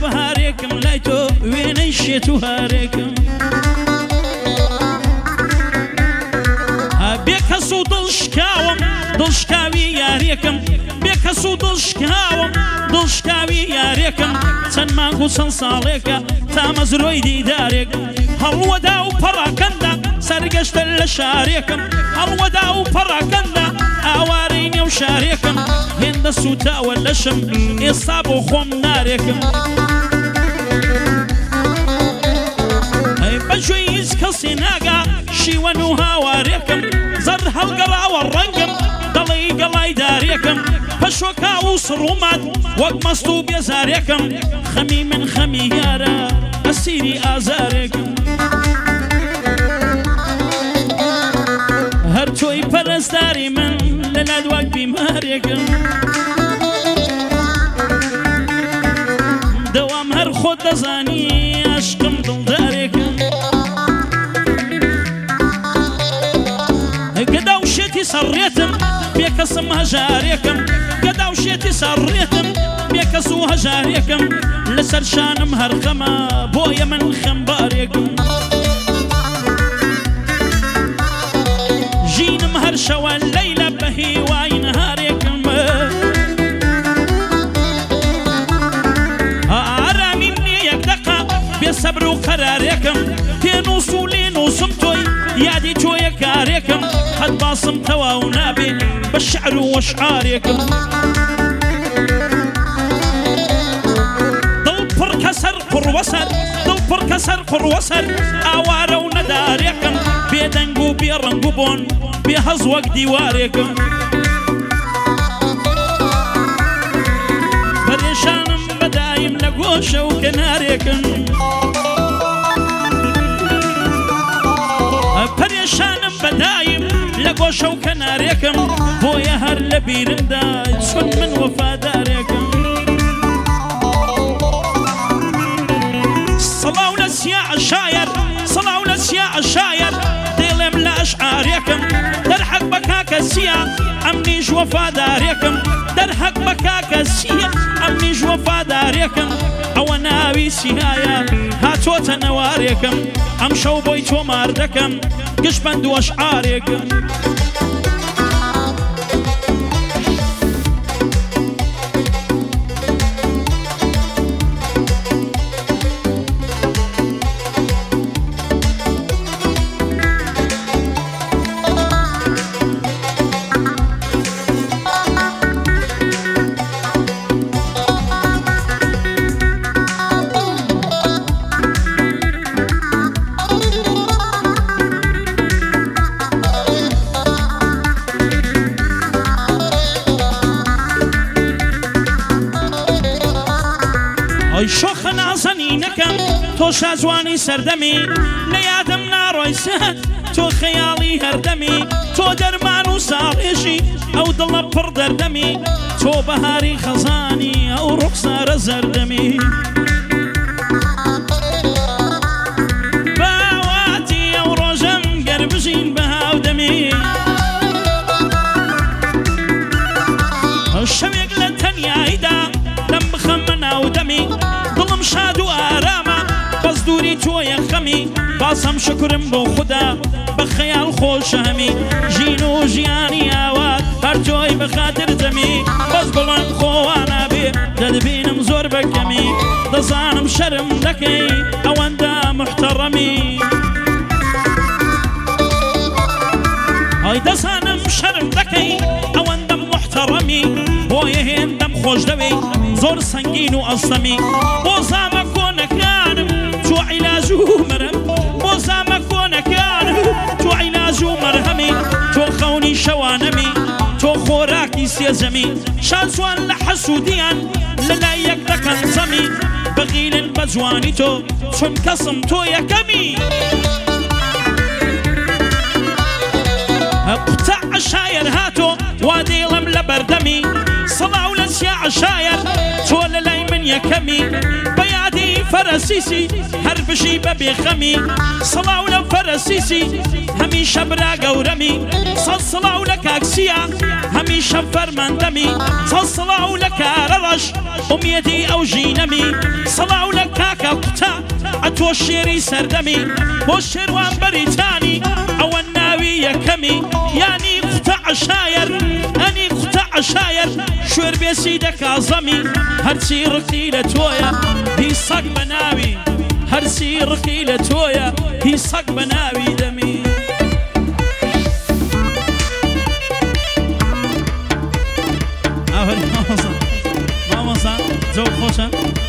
بهارێکم لای تۆ وێنەی شێت و هارێکم بێکەس و دڵشکاوم دڵشکاوی یارێکم بێکەس و دڵشکاوم دڵشکاوی یارێکم چەند مانگ و چەند ساڵێکە تا مەزرۆی دیدارێک هەڵوەدا و پەڕاکەندە سەرگەشتە لە شارێکم هەڵوەدا و پەڕاکەندە ئاوارەی نێو شارێکم هێندە سوتاوە لەشم ئێستا بۆ خۆم نارێکم بەگوێی هیچ کەسی ناگا شیوەن و هاوارێکم زەر هەڵگەڕاوە ڕەنگم دەڵێی گەڵای دارێکم پەشۆکا و سڕوومات وەک مەست و بێزارێکم خەمی من خەمی یارە ئەسیری ئازارێکم هەر تۆی پەرستاری من لەلات وەک بیمارێکم دەوام هەر خۆت دەزانی عاشقم دڵدارێکم گەدا و شێتی سەڕێتم بێکەسم هەژارێکم گەدا و شێتی سەڕێتم بێکەس و هەژارێکم لەسەر شانم هەرخەمە بۆیە من خەمبارێکم ژینم هەر شەوە لەیلە بە هیوای نهارێکم ئارامیم نییە یەک دەقا بێسەبر و قەرارێکم تێنووس و لێنووسم تۆی یادی تۆیە کارێکم هەت باسم تەواو نابێ بە شعر و وەشعارێکم دڵ پڕ کەسەر قڕوەسەر دڵ پڕ کەسەر قڕوەسەر ئاوارە و نەدارێکم بێدەنگ و بێڕەنگ و بۆن بێ هەز وەک دیوارێکم پەرێشانم بەدایم لە گۆشە و کەنارێکم پەرێشانم بەدایم لە گۆشە و کەنارێکم بۆیە هەر لە بیرمدا چۆن من وەفادارێکم سەڵاو لە سیاع شایر سەڵاو لە سیاع شایر دێڵێم لە ئەشعارێکم دەرحەق بە کاکە سیە ئەمنیش وەفادارێکم دەرحەق بە کاکە سیە ئەمنیش وەفادارێکم ئەوە ناوی سیهایە هاتۆتە نەوارێکم ئەم شەو بۆی تۆمار دەکەم گشتبەند و ئەشعارێکم ئەی شۆخە نازەنینەکەم تۆ شازوانی سەردەمی لە یادم ناڕۆی سەد تۆ خەیاڵی هەردەمی تۆ دەرمان و ساڕێژی ئەو دڵە پڕ دەردەمی تۆ بەهاری خەزانی ئەو ڕوخسارە زەردەمی باواتی ئەو ڕۆژەم گەر بژین بە هاودەمی شەوێک لە تەنیاییدا لەم بخەمە ناودەمی دڵم شاد و ئارامە بەس دووری تۆیە خەمی باسەم شکرم بۆ خوددا بە خەیاڵ خۆشە هەمی ژین و ژیانی ئاوات هەر تۆی بەخاتر دەمی بەس بڵند خۆوانە بێ دەدبینم زۆر بەکەمی دەزانم شەرم دەکەی ئەوەندە محتەڕەمی ئەی دەزانم شەرم دەکەی ئەوەندە محتەڕەمی بۆیە هێندەم خۆش دەوێ زۆر سەنگین و ئەستەمی بۆ زامە کۆنەکانم تۆ عیلاج و مەرەم بۆ زامە کۆنەکانم تۆ عیلاج و مەرهەمی تۆ خەونی شەوانەمی تۆ خۆراکی سێزەمی شانسوان لە حەسوودیان لەلای یەک دەکەن زەمی بەغیلن بە جوانی تۆ چون کەسم تۆ یەکەمی قوتە عەشایر هاتۆ وا دێڵم لە بەردەمی سەڵاو لە سیاع شایر تۆ لەلای من یەکەمی بە یادی فەرە فرسيسي هربشي ببي خمي صلاو لفرسيسي هميشه براغ ورمي صلاو لك اكسيا هميشه فرمان دمي صلاو لك ررش اميتي او جينمي صلاو لك كاكا قتا اتو الشيري سردمي والشروان بريتاني او الناوي يكمي يعني قطع عشاير اني قطع عشاير شوير بيسيدك عظمي هرسي رقي لتويا هي صق بناوي هرسي رقي لتويا هي صق بناوي دمي ماموسا زوج خوشة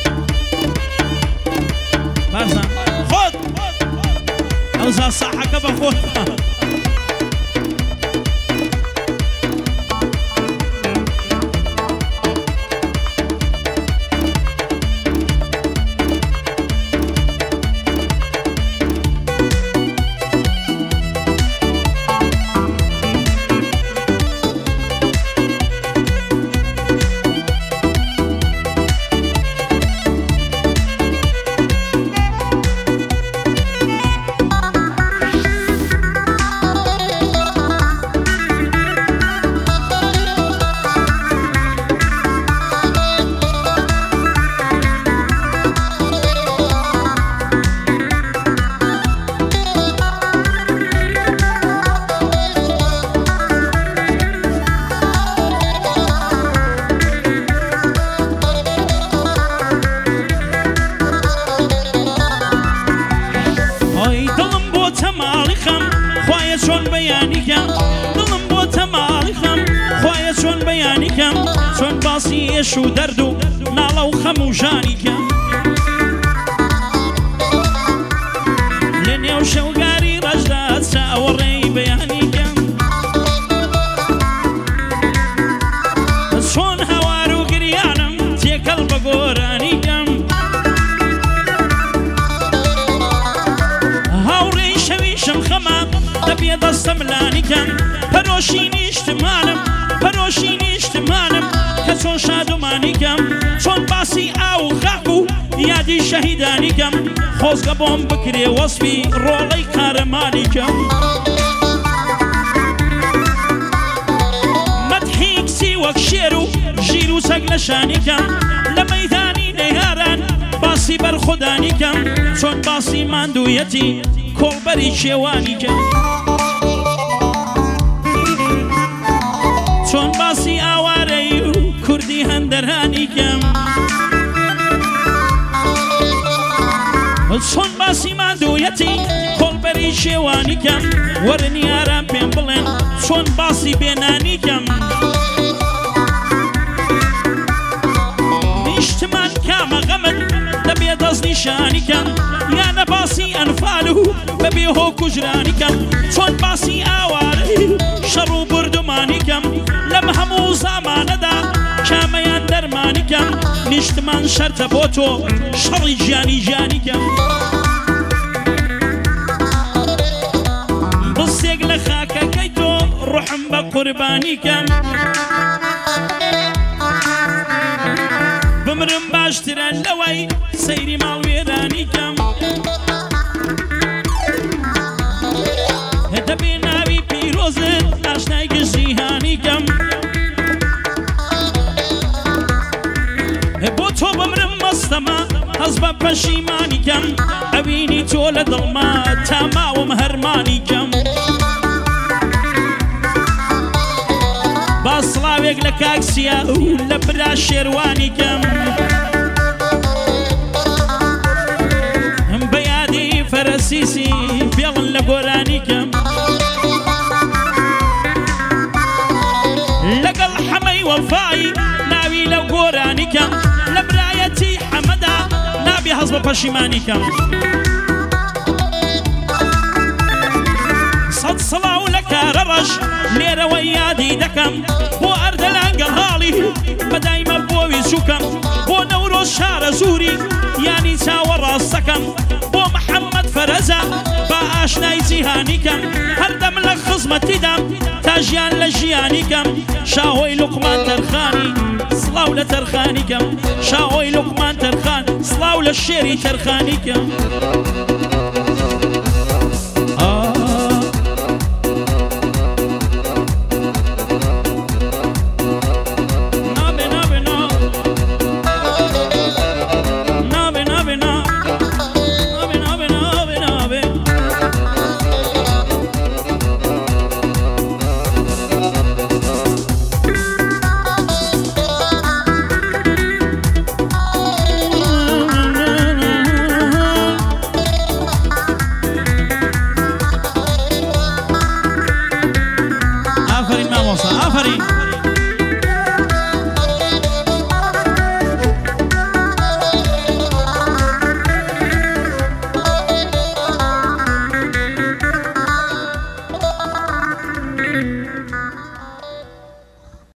بارزا خود اوزا صحك بخود شو دردو نالو خمو جانيكا لنيو شوقاري رجلات ساوري بيانيكا شون هوارو قريانم تيكل بقورانيكا هاوري شويشم خما دبي دستملانيكا پروشيني اجتمالم پروشيني اجتمالم چون شادمانی کم چون باسی او غاکو یادی شهیدانی کم خوزگا بوم بکری وصفی رولی کارمانی کم مدحیک سی وک شیرو جیرو سگلشانی کم لمیدانی نیاران باسی بر خدانی کم چون باسی مندویتی کل بری شیوانی کم چون باسی آواره كردي هندراني كم صن باسي ما دويتي كل بري شواني كم ورني آرام بين بلين صن باسي بيناني كم نشتمان كام غمد دبي دز نشاني كم يا نباسي أنفاله ببيهو كجراني كم صن باسي آواري شرو بردماني كم لمهمو زمان دا كاميان درماني كم نشتمان شرط بوتو شري جاني جاني كم بصيق لخاكا كيتو روحم بقرباني كم بمرم باشتران لوي سيري مال ويراني كم هدبي ناوي بيروزن اشناي جيهاني كم بوتو بمرم مستما هزبا پشیمانی کم اوینی تو لدلما تاما ومهرمانی کم باصلاویک لکاکسیا لبرا شیروانی کم بیادی فرسیسی بیلن لگورانی کم لقل حمی وفای ناوی لگورانی کم لبرايتي حمدا نابي حزب پشیمانی کم صد صلاو لك ررش ليرة ويادي دكم بو أردلان قلالي بدايما بوي سكم بو نوروز شار زوري يعني تاور السكم بو محمد فرزا باشناي تيهاني كم هردم لك خزمتي دم تاجيان لجياني كم شاوي لقمان ترخاني صلاو لترخاني كم شاوي لقمان ترخان صلاو بە شێری تەرخانی کە